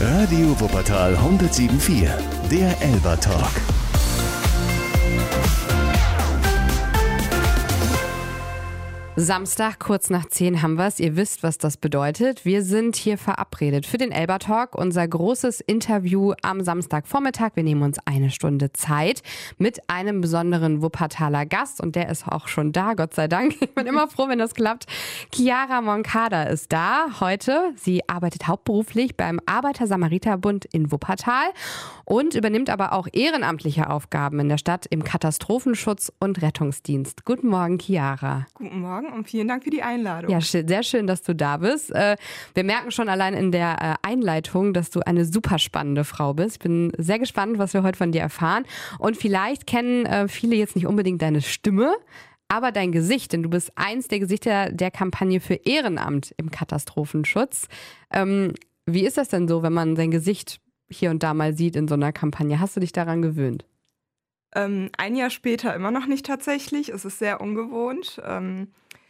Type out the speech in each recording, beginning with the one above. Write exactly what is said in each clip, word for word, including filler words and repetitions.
Radio Wuppertal hundertsieben Komma vier, der Elba Talk. Samstag, kurz nach zehn haben wir es. Ihr wisst, was das bedeutet. Wir sind hier verabredet für den Elba Talk, unser großes Interview am Samstagvormittag. Wir nehmen uns eine Stunde Zeit mit einem besonderen Wuppertaler Gast und der ist auch schon da, Gott sei Dank. Ich bin immer froh, wenn das klappt. Chiara Moncada ist da heute. Sie arbeitet hauptberuflich beim Arbeiter-Samariter-Bund in Wuppertal und übernimmt aber auch ehrenamtliche Aufgaben in der Stadt im Katastrophenschutz und Rettungsdienst. Guten Morgen, Chiara. Guten Morgen. Und vielen Dank für die Einladung. Ja, sehr schön, dass du da bist. Wir merken schon allein in der Einleitung, dass du eine super spannende Frau bist. Ich bin sehr gespannt, was wir heute von dir erfahren. Und vielleicht kennen viele jetzt nicht unbedingt deine Stimme, aber dein Gesicht, denn du bist eins der Gesichter der Kampagne für Ehrenamt im Katastrophenschutz. Wie ist das denn so, wenn man sein Gesicht hier und da mal sieht in so einer Kampagne? Hast du dich daran gewöhnt? Ähm, ein Jahr später immer noch nicht tatsächlich. Es ist sehr ungewohnt. Ähm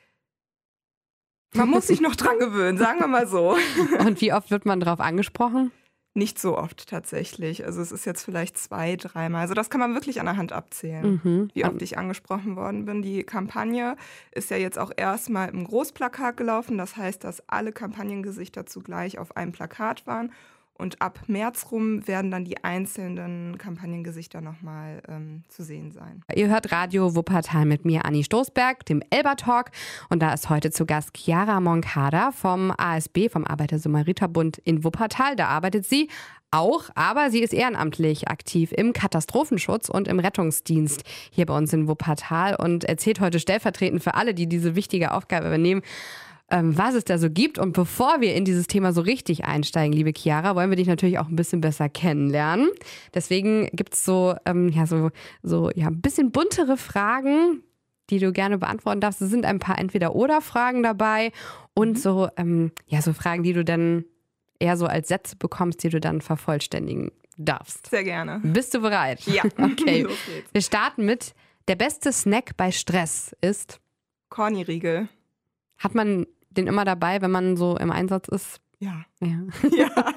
Man muss sich noch dran gewöhnen, sagen wir mal so. Und wie oft wird man darauf angesprochen? Nicht so oft tatsächlich. Also es ist jetzt vielleicht zwei, dreimal. Also das kann man wirklich an der Hand abzählen, Mhm. wie oft ich angesprochen worden bin. Die Kampagne ist ja jetzt auch erstmal im Großplakat gelaufen. Das heißt, dass alle Kampagnengesichter zugleich auf einem Plakat waren. Und ab März rum werden dann die einzelnen Kampagnengesichter nochmal ähm, zu sehen sein. Ihr hört Radio Wuppertal mit mir, Anni Stoßberg, dem Elba Talk. Und da ist heute zu Gast Chiara Moncada vom A S B, vom Arbeiter-Samariter-Bund in Wuppertal. Da arbeitet sie auch, aber sie ist ehrenamtlich aktiv im Katastrophenschutz und im Rettungsdienst hier bei uns in Wuppertal und erzählt heute stellvertretend für alle, die diese wichtige Aufgabe übernehmen, was es da so gibt. Und bevor wir in dieses Thema so richtig einsteigen, liebe Chiara, wollen wir dich natürlich auch ein bisschen besser kennenlernen. Deswegen gibt es so, ähm, ja, so, so ja, ein bisschen buntere Fragen, die du gerne beantworten darfst. Es sind ein paar Entweder-Oder-Fragen dabei und mhm. so, ähm, ja, so Fragen, die du dann eher so als Sätze bekommst, die du dann vervollständigen darfst. Sehr gerne. Bist du bereit? Ja. Okay. Los geht's. Wir starten mit: Der beste Snack bei Stress ist? Corny-Riegel. Hat man den immer dabei, wenn man so im Einsatz ist? Ja. Ja. Ja.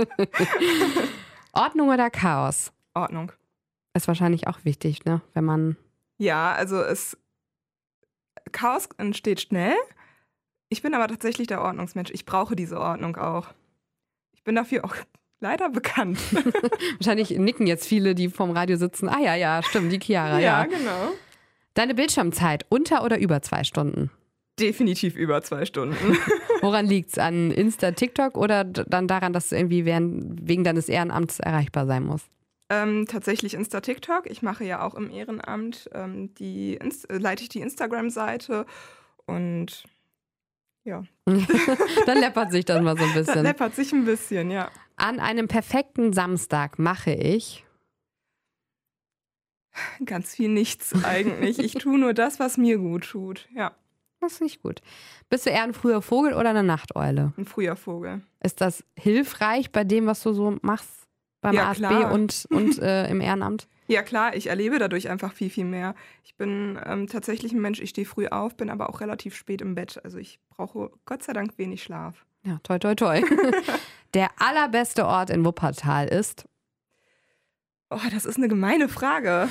Ordnung oder Chaos? Ordnung. Ist wahrscheinlich auch wichtig, ne? Wenn man. Ja, also es Chaos entsteht schnell. Ich bin aber tatsächlich der Ordnungsmensch. Ich brauche diese Ordnung auch. Ich bin dafür auch leider bekannt. Wahrscheinlich nicken jetzt viele, die vorm Radio sitzen. Ah ja, ja, stimmt, die Chiara. Ja, ja, genau. Deine Bildschirmzeit, unter oder über zwei Stunden? Definitiv über zwei Stunden. Woran liegt's? An Insta, TikTok oder dann daran, dass du irgendwie während, wegen deines Ehrenamts erreichbar sein musst? Ähm, tatsächlich Insta, TikTok. Ich mache ja auch im Ehrenamt, ähm, die Inst- leite ich die Instagram-Seite und ja. Dann läppert sich das mal so ein bisschen. Das läppert sich ein bisschen, ja. An einem perfekten Samstag mache ich? Ganz viel nichts eigentlich. Ich tue nur das, was mir gut tut, ja. Das ist nicht gut. Bist du eher ein früher Vogel oder eine Nachteule? Ein früher Vogel. Ist das hilfreich bei dem, was du so machst beim Ja, A S B klar. und, und äh, im Ehrenamt? Ja klar, ich erlebe dadurch einfach viel, viel mehr. Ich bin ähm, tatsächlich ein Mensch, ich stehe früh auf, bin aber auch relativ spät im Bett. Also ich brauche Gott sei Dank wenig Schlaf. Ja, toi, toi, toi. Der allerbeste Ort in Wuppertal ist? Oh, das ist eine gemeine Frage.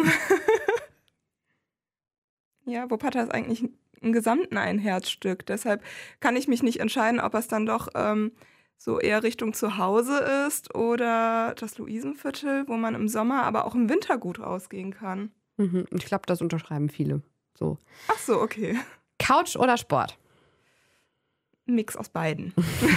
Ja, Wuppertal ist eigentlich im Gesamten ein Herzstück. Deshalb kann ich mich nicht entscheiden, ob es dann doch ähm, so eher Richtung Zuhause ist oder das Luisenviertel, wo man im Sommer, aber auch im Winter gut rausgehen kann. Mhm, ich glaube, das unterschreiben viele. So. Ach so, okay. Couch oder Sport? Ein Mix aus beiden.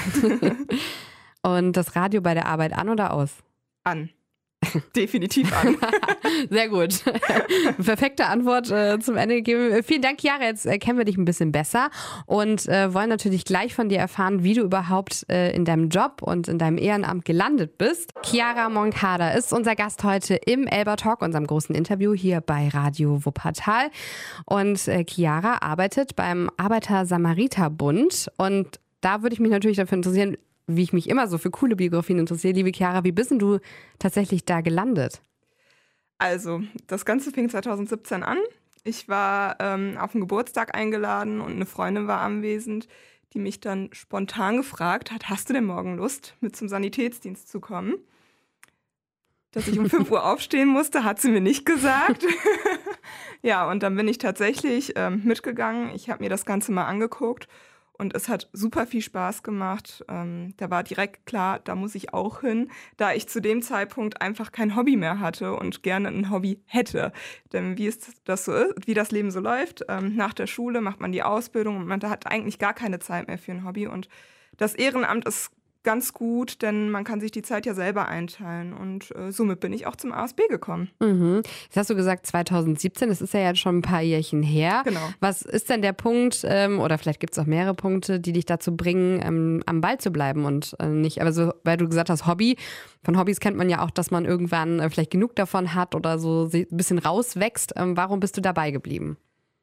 Und das Radio bei der Arbeit an oder aus? An. Definitiv an. Sehr gut. Perfekte Antwort äh, zum Ende gegeben. Vielen Dank, Chiara. Jetzt äh, kennen wir dich ein bisschen besser und äh, wollen natürlich gleich von dir erfahren, wie du überhaupt äh, in deinem Job und in deinem Ehrenamt gelandet bist. Chiara Moncada ist unser Gast heute im Elba Talk, unserem großen Interview hier bei Radio Wuppertal. Und äh, Chiara arbeitet beim Arbeiter-Samariter-Bund. Und da würde ich mich natürlich dafür interessieren, wie ich mich immer so für coole Biografien interessiere. Liebe Chiara, wie bist denn du tatsächlich da gelandet? Also, das Ganze fing zwanzig siebzehn an. Ich war ähm, auf einen Geburtstag eingeladen und eine Freundin war anwesend, die mich dann spontan gefragt hat, hast du denn morgen Lust, mit zum Sanitätsdienst zu kommen? Dass ich um fünf Uhr aufstehen musste, hat sie mir nicht gesagt. Ja, und dann bin ich tatsächlich ähm, mitgegangen. Ich habe mir das Ganze mal angeguckt und es hat super viel Spaß gemacht. Ähm, da war direkt klar, da muss ich auch hin, da ich zu dem Zeitpunkt einfach kein Hobby mehr hatte und gerne ein Hobby hätte. Denn wie ist das so ist, wie das Leben so läuft, ähm, nach der Schule macht man die Ausbildung und man hat eigentlich gar keine Zeit mehr für ein Hobby. Und das Ehrenamt ist ganz gut, denn man kann sich die Zeit ja selber einteilen und äh, somit bin ich auch zum A S B gekommen. Mhm. Jetzt hast du gesagt zwanzig siebzehn, das ist ja jetzt schon ein paar Jährchen her. Genau. Was ist denn der Punkt, ähm, oder vielleicht gibt es auch mehrere Punkte, die dich dazu bringen, ähm, am Ball zu bleiben und äh, nicht, aber so, weil du gesagt hast, Hobby, von Hobbys kennt man ja auch, dass man irgendwann äh, vielleicht genug davon hat oder so ein bisschen rauswächst. Ähm, warum bist du dabei geblieben?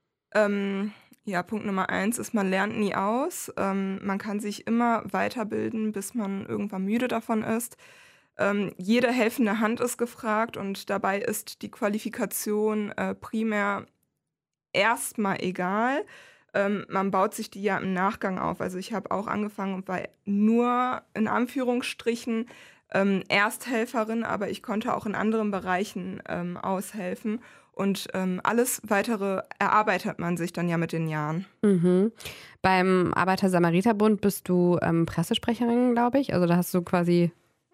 Ähm, Ja, Punkt Nummer eins ist, man lernt nie aus. Ähm, man kann sich immer weiterbilden, bis man irgendwann müde davon ist. Ähm, jede helfende Hand ist gefragt und dabei ist die Qualifikation äh, primär erstmal egal. Ähm, man baut sich die ja im Nachgang auf. Also ich habe auch angefangen und war nur in Anführungsstrichen ähm, Ersthelferin, aber ich konnte auch in anderen Bereichen ähm, aushelfen. Und ähm, alles Weitere erarbeitet man sich dann ja mit den Jahren. Mhm. Beim Arbeiter-Samariter-Bund bist du ähm, Pressesprecherin, glaube ich. Also da hast du quasi,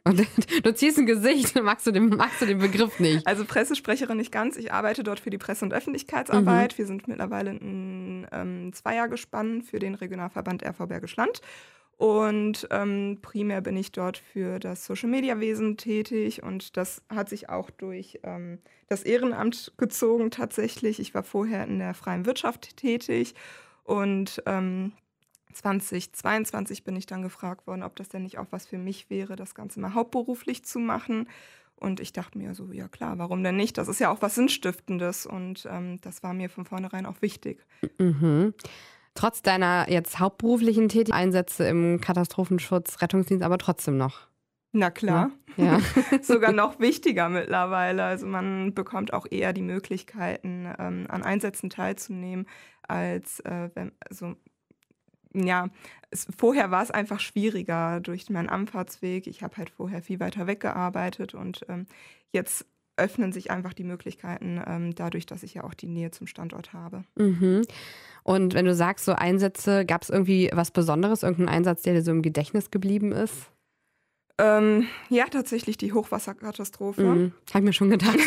du ziehst ein Gesicht, magst du den, magst du den Begriff nicht. Also Pressesprecherin nicht ganz. Ich arbeite dort für die Presse- und Öffentlichkeitsarbeit. Mhm. Wir sind mittlerweile ein ähm, Zweiergespann für den Regionalverband R V Bergisch Land. Und ähm, primär bin ich dort für das Social-Media-Wesen tätig und das hat sich auch durch ähm, das Ehrenamt gezogen tatsächlich. Ich war vorher in der freien Wirtschaft tätig und ähm, zweitausendzweiundzwanzig bin ich dann gefragt worden, ob das denn nicht auch was für mich wäre, das Ganze mal hauptberuflich zu machen. Und ich dachte mir so, ja klar, warum denn nicht? Das ist ja auch was Sinnstiftendes und ähm, das war mir von vornherein auch wichtig. Mhm. Trotz deiner jetzt hauptberuflichen Tätigkeit, Einsätze im Katastrophenschutz, Rettungsdienst, aber trotzdem noch. Na klar, ja. Sogar noch wichtiger mittlerweile. Also man bekommt auch eher die Möglichkeiten, ähm, an Einsätzen teilzunehmen, als äh, wenn, also ja, es, vorher war es einfach schwieriger durch meinen Anfahrtsweg. Ich habe halt vorher viel weiter weggearbeitet und ähm, jetzt öffnen sich einfach die Möglichkeiten, ähm, dadurch, dass ich ja auch die Nähe zum Standort habe. Mhm. Und wenn du sagst, so Einsätze, gab es irgendwie was Besonderes, irgendeinen Einsatz, der dir so im Gedächtnis geblieben ist? Ähm, ja, tatsächlich die Hochwasserkatastrophe. Mhm. Habe ich mir schon gedacht.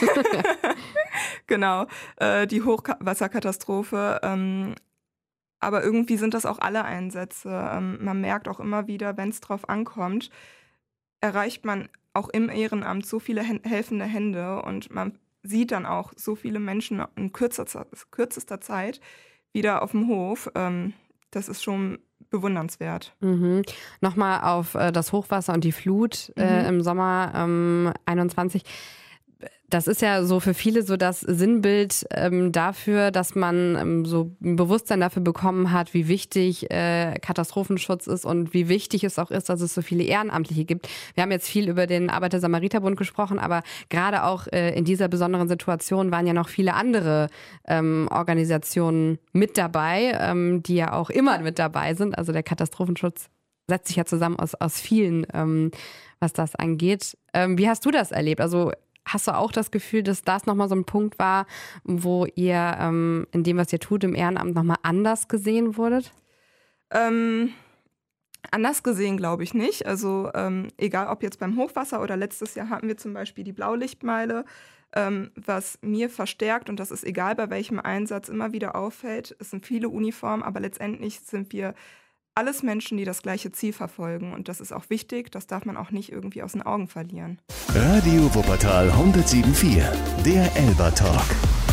Genau, äh, die Hochwasserkatastrophe. Ähm, aber irgendwie sind das auch alle Einsätze. Ähm, man merkt auch immer wieder, wenn es drauf ankommt, erreicht man auch im Ehrenamt so viele hen- helfende Hände und man sieht dann auch so viele Menschen in kürzester, kürzester Zeit wieder auf dem Hof. Ähm, das ist schon bewundernswert. Mhm. Nochmal auf äh, das Hochwasser und die Flut äh, Mhm. im Sommer ähm, einundzwanzig. Das ist ja so für viele so das Sinnbild ähm, dafür, dass man ähm, so ein Bewusstsein dafür bekommen hat, wie wichtig äh, Katastrophenschutz ist und wie wichtig es auch ist, dass es so viele Ehrenamtliche gibt. Wir haben jetzt viel über den Arbeiter-Samariter-Bund gesprochen, aber gerade auch äh, in dieser besonderen Situation waren ja noch viele andere ähm, Organisationen mit dabei, ähm, die ja auch immer mit dabei sind. Also der Katastrophenschutz setzt sich ja zusammen aus, aus vielen, ähm, was das angeht. Ähm, wie hast du das erlebt? Also hast du auch das Gefühl, dass das nochmal so ein Punkt war, wo ihr ähm, in dem, was ihr tut, im Ehrenamt nochmal anders gesehen wurdet? Ähm, anders gesehen glaube ich nicht. Also ähm, egal ob jetzt beim Hochwasser oder letztes Jahr hatten wir zum Beispiel die Blaulichtmeile, ähm, was mir verstärkt, und das ist egal bei welchem Einsatz, immer wieder auffällt. Es sind viele Uniformen, aber letztendlich sind wir alles Menschen, die das gleiche Ziel verfolgen. Und das ist auch wichtig, das darf man auch nicht irgendwie aus den Augen verlieren. Radio Wuppertal hundertsieben Komma vier, der Elber Talk.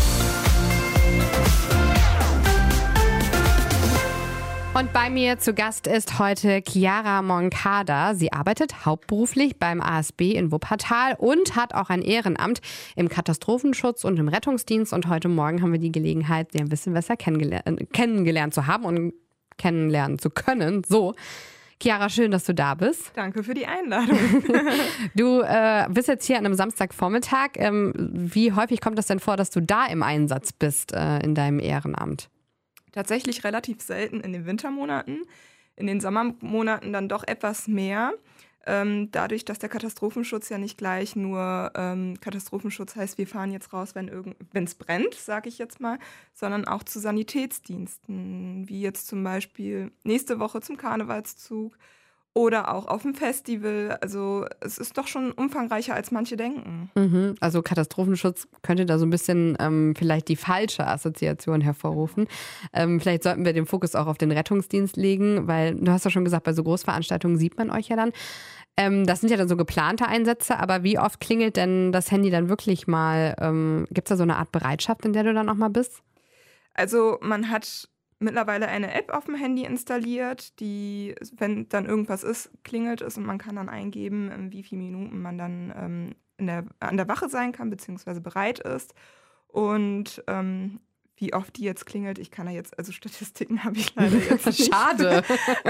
Und bei mir zu Gast ist heute Chiara Moncada. Sie arbeitet hauptberuflich beim A S B in Wuppertal und hat auch ein Ehrenamt im Katastrophenschutz und im Rettungsdienst. Und heute Morgen haben wir die Gelegenheit, sie ein bisschen besser kennengelernt, kennengelernt zu haben und kennenlernen zu können. So, Chiara, schön, dass du da bist. Danke für die Einladung. Du äh, bist jetzt hier an einem Samstagvormittag. Ähm, wie häufig kommt das denn vor, dass du da im Einsatz bist äh, in deinem Ehrenamt? Tatsächlich relativ selten in den Wintermonaten. in den Sommermonaten dann doch etwas mehr. Ähm, dadurch, dass der Katastrophenschutz ja nicht gleich nur ähm, Katastrophenschutz heißt, wir fahren jetzt raus, wenn es brennt, sage ich jetzt mal, sondern auch zu Sanitätsdiensten, wie jetzt zum Beispiel nächste Woche zum Karnevalszug oder auch auf dem Festival. Also es ist doch schon umfangreicher, als manche denken. Mhm. Also Katastrophenschutz könnte da so ein bisschen ähm, vielleicht die falsche Assoziation hervorrufen. Ähm, vielleicht sollten wir den Fokus auch auf den Rettungsdienst legen, weil du hast ja schon gesagt, bei so Großveranstaltungen sieht man euch ja dann. Ähm, das sind ja dann so geplante Einsätze, aber wie oft klingelt denn das Handy dann wirklich mal? Ähm, Gibt es da so eine Art Bereitschaft, in der du dann auch mal bist? Also man hat mittlerweile eine App auf dem Handy installiert, die, wenn dann irgendwas ist, klingelt es und man kann dann eingeben, in wie viele Minuten man dann ähm, in der, an der Wache sein kann, beziehungsweise bereit ist. Und ähm, wie oft die jetzt klingelt, ich kann da jetzt, also Statistiken habe ich leider jetzt nicht. Schade.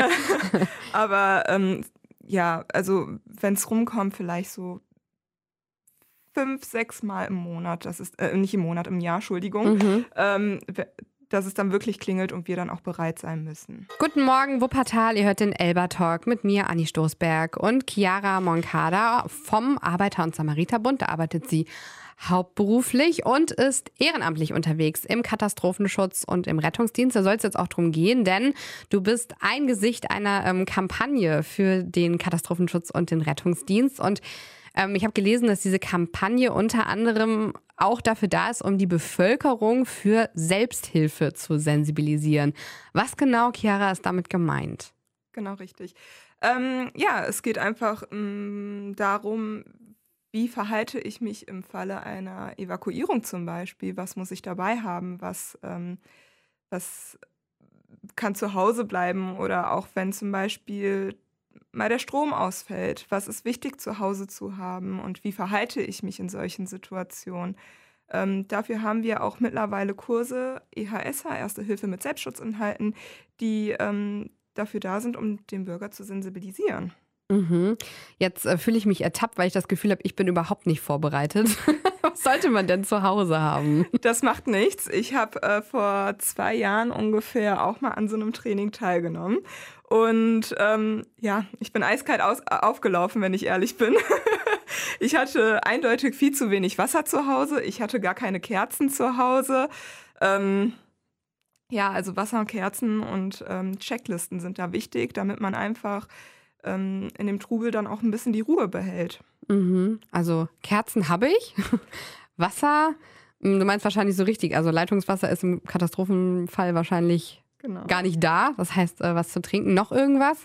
Aber ähm, ja, also wenn es rumkommt, vielleicht so fünf, sechs Mal im Monat, das ist, äh, nicht im Monat, im Jahr, Entschuldigung, Mhm. ähm, dass es dann wirklich klingelt und wir dann auch bereit sein müssen. Guten Morgen, Wuppertal. Ihr hört den Elba Talk mit mir, Anni Stoßberg und Chiara Moncada vom Arbeiter- und Samariterbund. Da arbeitet sie hauptberuflich und ist ehrenamtlich unterwegs im Katastrophenschutz und im Rettungsdienst. Da soll es jetzt auch drum gehen, denn du bist ein Gesicht einer ähm, Kampagne für den Katastrophenschutz und den Rettungsdienst. Und ähm, ich habe gelesen, dass diese Kampagne unter anderem auch dafür da ist, um die Bevölkerung für Selbsthilfe zu sensibilisieren. Was genau, Chiara, ist damit gemeint? Genau, richtig. Ähm, ja, es geht einfach ähm, darum, wie verhalte ich mich im Falle einer Evakuierung zum Beispiel? Was muss ich dabei haben? Was, ähm, was kann zu Hause bleiben? Oder auch wenn zum Beispiel mal der Strom ausfällt. Was ist wichtig zu Hause zu haben? Und wie verhalte ich mich in solchen Situationen? Ähm, dafür haben wir auch mittlerweile Kurse, E H S H, Erste Hilfe mit Selbstschutzinhalten, die ähm, dafür da sind, um den Bürger zu sensibilisieren. Mhm. Jetzt äh, fühle ich mich ertappt, weil ich das Gefühl habe, ich bin überhaupt nicht vorbereitet. Was sollte man denn zu Hause haben? Das macht nichts. Ich habe äh, vor zwei Jahren ungefähr auch mal an so einem Training teilgenommen. Und ähm, ja, ich bin eiskalt aus, aufgelaufen, wenn ich ehrlich bin. Ich hatte eindeutig viel zu wenig Wasser zu Hause. Ich hatte gar keine Kerzen zu Hause. Ähm, ja, also Wasser, Kerzen und ähm, Checklisten sind da wichtig, damit man einfach ähm, in dem Trubel dann auch ein bisschen die Ruhe behält. Mhm. Also Kerzen habe ich, Wasser, du meinst wahrscheinlich so richtig, also Leitungswasser ist im Katastrophenfall wahrscheinlich Genau. gar nicht da. Das heißt, äh, was zu trinken, noch irgendwas?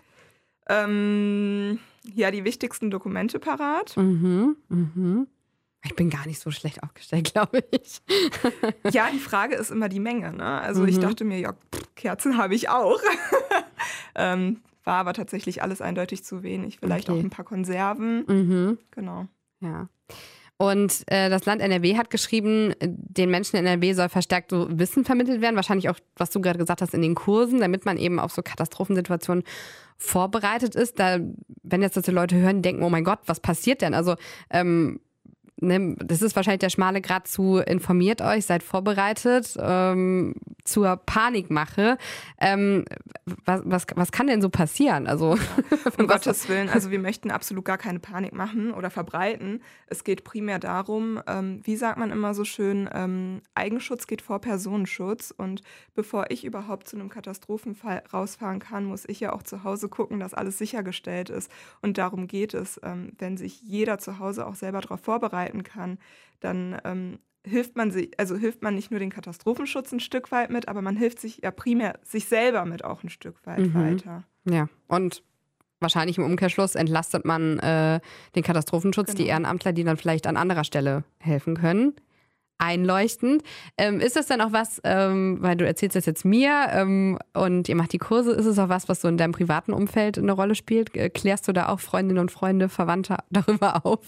Ähm, ja, die wichtigsten Dokumente parat. Mhm, mhm. Ich bin gar nicht so schlecht aufgestellt, glaube ich. Ja, die Frage ist immer die Menge. Ne? Also Mhm. ich dachte mir, ja, pff, Kerzen habe ich auch. ähm, war aber tatsächlich alles eindeutig zu wenig. Vielleicht Okay. auch ein paar Konserven. Mhm. Genau. Ja. Und äh, das Land N R W hat geschrieben, äh, den Menschen in N R W soll verstärkt so Wissen vermittelt werden. Wahrscheinlich auch, was du gerade gesagt hast, in den Kursen, damit man eben auf so Katastrophensituationen vorbereitet ist. Da, wenn jetzt das die Leute hören, die denken, oh mein Gott, was passiert denn? Also ähm, ne, das ist wahrscheinlich der schmale Grat zu informiert euch, seid vorbereitet ähm, zur Panikmache. Ähm, was, was, was kann denn so passieren? Also Um Gottes Willen, also wir möchten absolut gar keine Panik machen oder verbreiten. Es geht primär darum, ähm, wie sagt man immer so schön, ähm, Eigenschutz geht vor Personenschutz. Und bevor ich überhaupt zu einem Katastrophenfall rausfahren kann, muss ich ja auch zu Hause gucken, dass alles sichergestellt ist. Und darum geht es, ähm, wenn sich jeder zu Hause auch selber darauf vorbereiten kann, dann ähm, hilft man sich, also hilft man nicht nur den Katastrophenschutz ein Stück weit mit, aber man hilft sich ja primär sich selber mit auch ein Stück weit Mhm. weiter. ja, und wahrscheinlich im Umkehrschluss entlastet man äh, den Katastrophenschutz, Genau. die Ehrenamtler, die dann vielleicht an anderer Stelle helfen können. Einleuchtend. Ähm, ist das dann auch was, ähm, weil du erzählst das jetzt mir ähm, und ihr macht die Kurse, ist es auch was, was so in deinem privaten Umfeld eine Rolle spielt? Äh, Klärst du da auch Freundinnen und Freunde, Verwandte darüber auf?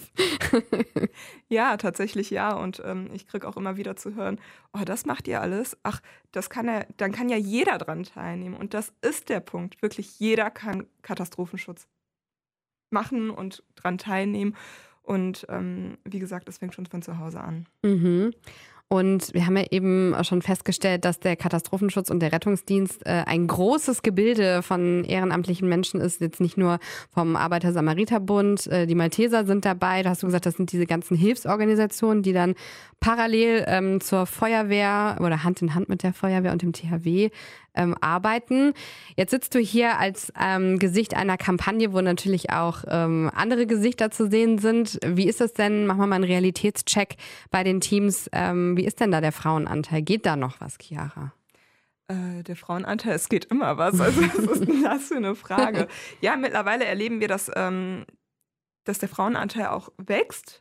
Ja, tatsächlich ja. Und ähm, ich kriege auch immer wieder zu hören, oh, das macht ihr alles? Ach, das kann ja, dann kann ja jeder dran teilnehmen. Und das ist der Punkt. Wirklich jeder kann Katastrophenschutz machen und dran teilnehmen. Und ähm, wie gesagt, es fängt schon von zu Hause an. Mhm. Und wir haben ja eben schon festgestellt, dass der Katastrophenschutz und der Rettungsdienst äh, ein großes Gebilde von ehrenamtlichen Menschen ist. Jetzt nicht nur vom Arbeiter-Samariter-Bund, äh, die Malteser sind dabei. Da hast du gesagt, das sind diese ganzen Hilfsorganisationen, die dann parallel ähm, zur Feuerwehr oder Hand in Hand mit der Feuerwehr und dem T H W ähm, arbeiten. Jetzt sitzt du hier als ähm, Gesicht einer Kampagne, wo natürlich auch ähm, andere Gesichter zu sehen sind. Wie ist das denn? Machen wir mal einen Realitätscheck bei den Teams. Ähm, wie ist denn da der Frauenanteil? Geht da noch was, Chiara? Äh, der Frauenanteil, es geht immer was. Also was ist denn das für eine Frage? Ja, mittlerweile erleben wir, dass, ähm, dass der Frauenanteil auch wächst,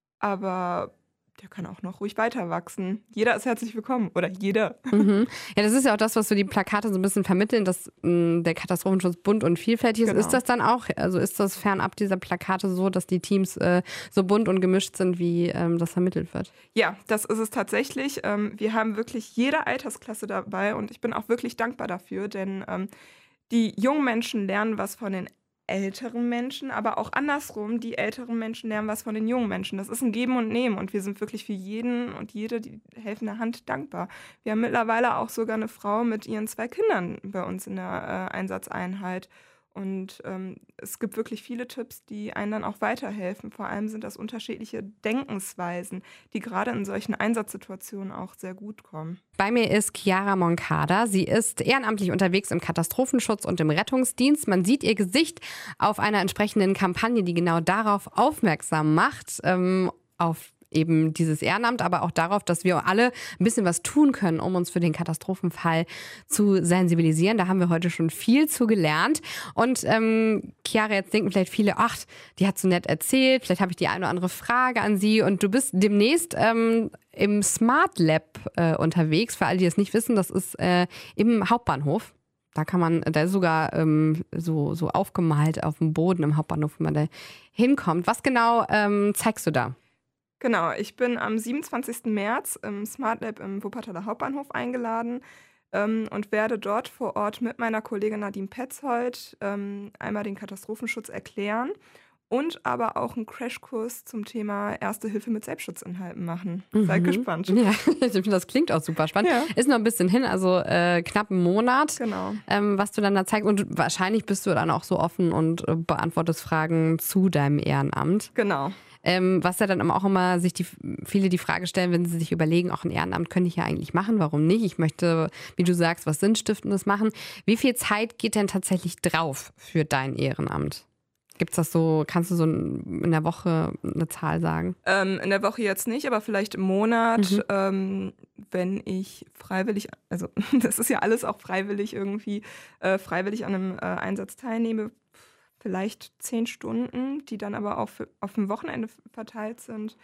aber der kann auch noch ruhig weiter wachsen. Jeder ist herzlich willkommen oder jeder. Mhm. Ja, das ist ja auch das, was so die Plakate so ein bisschen vermitteln, dass mh, der Katastrophenschutz bunt und vielfältig ist. Genau. Ist das dann auch, also ist das fernab dieser Plakate so, dass die Teams äh, so bunt und gemischt sind, wie ähm, das vermittelt wird? Ja, das ist es tatsächlich. Ähm, wir haben wirklich jede Altersklasse dabei und ich bin auch wirklich dankbar dafür, denn ähm, die jungen Menschen lernen was von den älteren Menschen, aber auch andersrum, die älteren Menschen lernen was von den jungen Menschen. Das ist ein Geben und Nehmen und wir sind wirklich für jeden und jede die helfende Hand dankbar. Wir haben mittlerweile auch sogar eine Frau mit ihren zwei Kindern bei uns in der äh, Einsatzeinheit. Und ähm, es gibt wirklich viele Tipps, die einen dann auch weiterhelfen. Vor allem sind das unterschiedliche Denkensweisen, die gerade in solchen Einsatzsituationen auch sehr gut kommen. Bei mir ist Chiara Moncada. Sie ist ehrenamtlich unterwegs im Katastrophenschutz und im Rettungsdienst. Man sieht ihr Gesicht auf einer entsprechenden Kampagne, die genau darauf aufmerksam macht, ähm, auf eben dieses Ehrenamt, aber auch darauf, dass wir alle ein bisschen was tun können, um uns für den Katastrophenfall zu sensibilisieren. Da haben wir heute schon viel zu gelernt. Und ähm, Chiara, jetzt denken vielleicht viele, ach, die hat so nett erzählt, vielleicht habe ich die eine oder andere Frage an sie. Und du bist demnächst ähm, im Smart Lab äh, unterwegs. Für alle, die es nicht wissen, das ist äh, im Hauptbahnhof. Da kann man, da ist sogar ähm, so, so aufgemalt auf dem Boden im Hauptbahnhof, wenn man da hinkommt. Was genau ähm, zeigst du da? Genau, ich bin am siebenundzwanzigsten März im Smart Lab im Wuppertaler Hauptbahnhof eingeladen ähm, und werde dort vor Ort mit meiner Kollegin Nadine Petzold ähm, einmal den Katastrophenschutz erklären und aber auch einen Crashkurs zum Thema Erste Hilfe mit Selbstschutzinhalten machen. Mhm. Seid gespannt. Ja, das klingt auch super spannend. Ja. Ist noch ein bisschen hin, also äh, knapp einen Monat, genau. ähm, was du dann da zeigst. Und wahrscheinlich bist du dann auch so offen und äh, beantwortest Fragen zu deinem Ehrenamt. Genau. Ähm, was ja dann auch immer sich die, viele die Frage stellen, wenn sie sich überlegen, auch ein Ehrenamt könnte ich ja eigentlich machen, warum nicht? Ich möchte, wie du sagst, was Sinnstiftendes machen. Wie viel Zeit geht denn tatsächlich drauf für dein Ehrenamt? Gibt's das so, kannst du so in der Woche eine Zahl sagen? Ähm, in der Woche jetzt nicht, aber vielleicht im Monat, mhm. ähm, wenn ich freiwillig, also das ist ja alles auch freiwillig irgendwie, äh, freiwillig an einem äh, Einsatz teilnehme, vielleicht zehn Stunden, die dann aber auch für, auf dem Wochenende verteilt sind.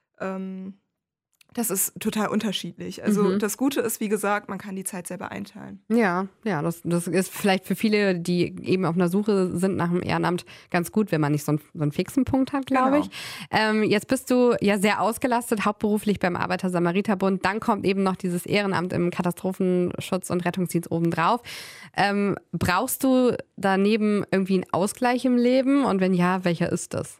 Ähm, das ist total unterschiedlich. Also mhm. das Gute ist, wie gesagt, man kann die Zeit selber einteilen. Ja, ja, das, das ist vielleicht für viele, die eben auf einer Suche sind nach einem Ehrenamt, ganz gut, wenn man nicht so einen, so einen fixen Punkt hat, glaube genau. ich. Ähm, jetzt bist du ja sehr ausgelastet, hauptberuflich beim Arbeiter-Samariter-Bund. Dann kommt eben noch dieses Ehrenamt im Katastrophenschutz und Rettungsdienst obendrauf. Ähm, brauchst du daneben irgendwie einen Ausgleich im Leben? Und wenn ja, welcher ist das?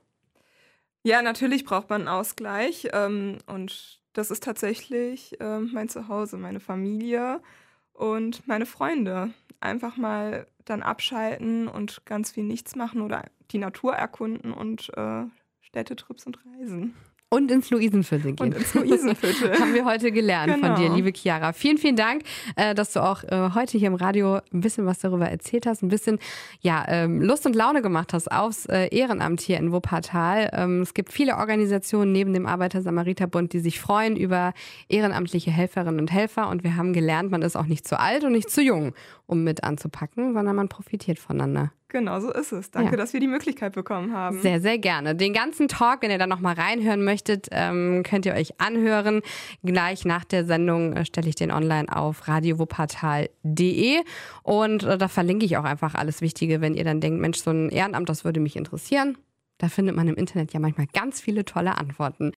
Ja, natürlich braucht man einen Ausgleich. Ähm, und das ist tatsächlich äh, mein Zuhause, meine Familie und meine Freunde. Einfach mal dann abschalten und ganz viel nichts machen oder die Natur erkunden und äh, Städtetrips und Reisen. Und ins Luisenviertel gehen. Und ins Luisenviertel. Haben wir heute gelernt genau. von dir, liebe Chiara. Vielen, vielen Dank, äh, dass du auch äh, heute hier im Radio ein bisschen was darüber erzählt hast, ein bisschen ja, ähm, Lust und Laune gemacht hast aufs äh, Ehrenamt hier in Wuppertal. Ähm, es gibt viele Organisationen neben dem Arbeiter-Samariter-Bund, die sich freuen über ehrenamtliche Helferinnen und Helfer. Und wir haben gelernt, man ist auch nicht zu alt und nicht zu jung, um mit anzupacken, sondern man profitiert voneinander. Genau, so ist es. Danke, ja. dass wir die Möglichkeit bekommen haben. Sehr, sehr gerne. Den ganzen Talk, wenn ihr da noch mal reinhören möchtet, ähm, könnt ihr euch anhören. Gleich nach der Sendung äh, stelle ich den online auf radio wuppertal punkt de und äh, da verlinke ich auch einfach alles Wichtige, wenn ihr dann denkt, Mensch, so ein Ehrenamt, das würde mich interessieren. Da findet man im Internet ja manchmal ganz viele tolle Antworten.